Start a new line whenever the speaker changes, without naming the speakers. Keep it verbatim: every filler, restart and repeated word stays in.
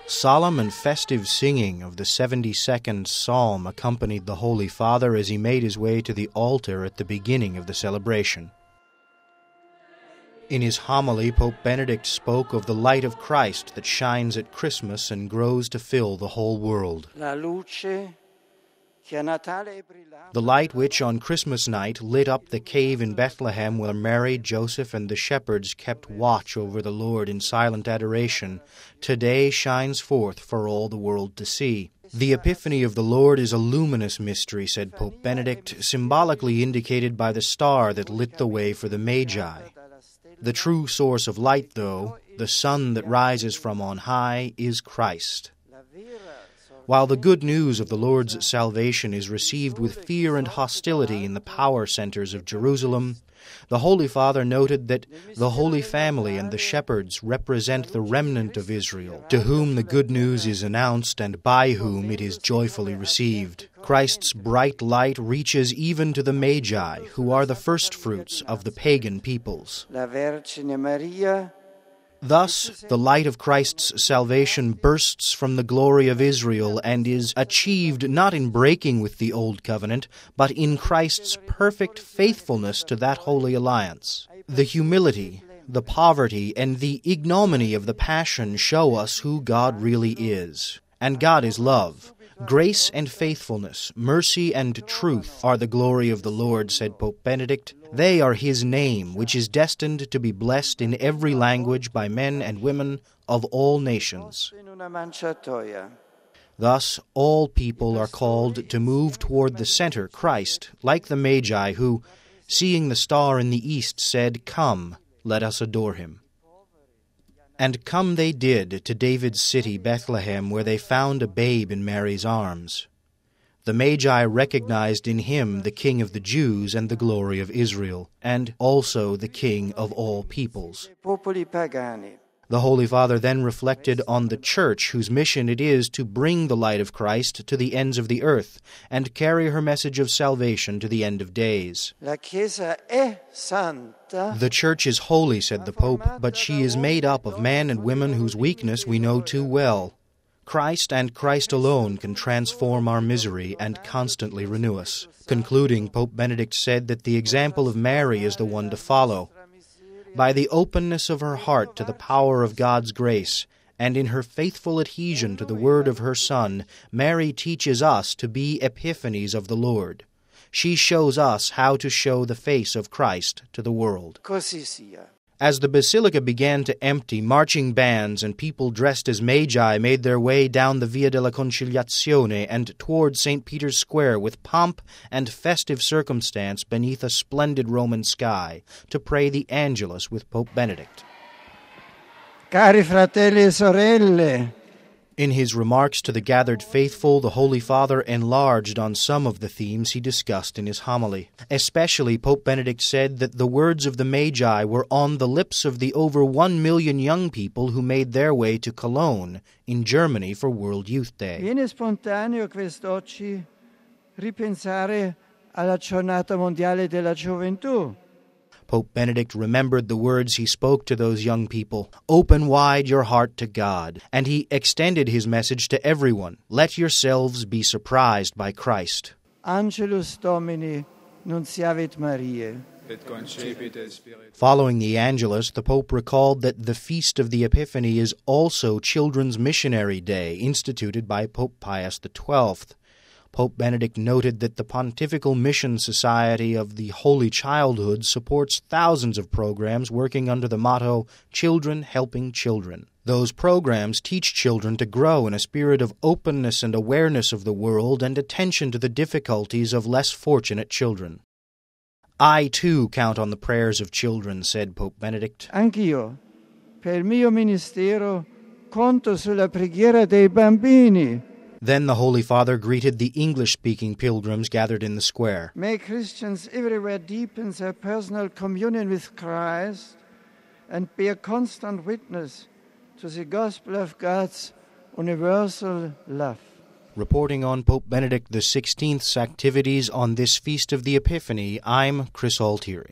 Solemn and festive singing of the seventy-second Psalm accompanied the Holy Father as he made his way to the altar at the beginning of the celebration. In his homily, Pope Benedict spoke of the light of Christ that shines at Christmas and grows to fill the whole world. The light which on Christmas night lit up the cave in Bethlehem where Mary, Joseph, and the shepherds kept watch over the Lord in silent adoration, today shines forth for all the world to see. The Epiphany of the Lord is a luminous mystery, said Pope Benedict, symbolically indicated by the star that lit the way for the Magi. The true source of light, though, the sun that rises from on high, is Christ. While the good news of the Lord's salvation is received with fear and hostility in the power centers of Jerusalem, the Holy Father noted that the Holy Family and the shepherds represent the remnant of Israel, to whom the good news is announced and by whom it is joyfully received. Christ's bright light reaches even to the Magi, who are the firstfruits of the pagan peoples. Thus, the light of Christ's salvation bursts from the glory of Israel and is achieved not in breaking with the Old Covenant, but in Christ's perfect faithfulness to that holy alliance. The humility, the poverty, and the ignominy of the Passion show us who God really is. And God is love. Grace and faithfulness, mercy and truth are the glory of the Lord, said Pope Benedict. They are His name, which is destined to be blessed in every language by men and women of all nations. Thus, all people are called to move toward the center, Christ, like the Magi who, seeing the star in the east, said, "Come, let us adore Him." And come they did to David's city, Bethlehem, where they found a babe in Mary's arms. The Magi recognized in him the King of the Jews and the glory of Israel, and also the King of all peoples. The Holy Father then reflected on the Church, whose mission it is to bring the light of Christ to the ends of the earth and carry her message of salvation to the end of days. The Church is holy, said the Pope, but she is made up of men and women whose weakness we know too well. Christ and Christ alone can transform our misery and constantly renew us. Concluding, Pope Benedict said that the example of Mary is the one to follow. By the openness of her heart to the power of God's grace, and in her faithful adhesion to the word of her Son, Mary teaches us to be epiphanies of the Lord. She shows us how to show the face of Christ to the world. As the basilica began to empty, marching bands and people dressed as Magi made their way down the Via della Conciliazione and toward Saint Peter's Square with pomp and festive circumstance beneath a splendid Roman sky to pray the Angelus with Pope Benedict.
Cari fratelli e sorelle,
in his remarks to the gathered faithful, the Holy Father enlarged on some of the themes he discussed in his homily. Especially, Pope Benedict said that the words of the Magi were on the lips of the over one million young people who made their way to Cologne, in Germany, for World Youth Day.
Viene spontaneo quest'oggi ripensare alla Giornata Mondiale della Gioventù.
Pope Benedict remembered the words he spoke to those young people. Open wide your heart to God. And he extended his message to everyone. Let yourselves be surprised by Christ.
Angelus Domini nunciavit Mariae.
Following the Angelus, the Pope recalled that the Feast of the Epiphany is also Children's Missionary Day, instituted by Pope Pius the Twelfth. Pope Benedict noted that the Pontifical Mission Society of the Holy Childhood supports thousands of programs working under the motto, Children Helping Children. Those programs teach children to grow in a spirit of openness and awareness of the world and attention to the difficulties of less fortunate children. I, too, count on the prayers of children, said Pope Benedict.
Anch'io, per il mio ministero, conto sulla preghiera dei bambini.
Then the Holy Father greeted the English-speaking pilgrims gathered in the square.
May Christians everywhere deepen their personal communion with Christ and bear constant witness to the gospel of God's universal love.
Reporting on Pope Benedict the sixteenth's activities on this Feast of the Epiphany, I'm Chris Altieri.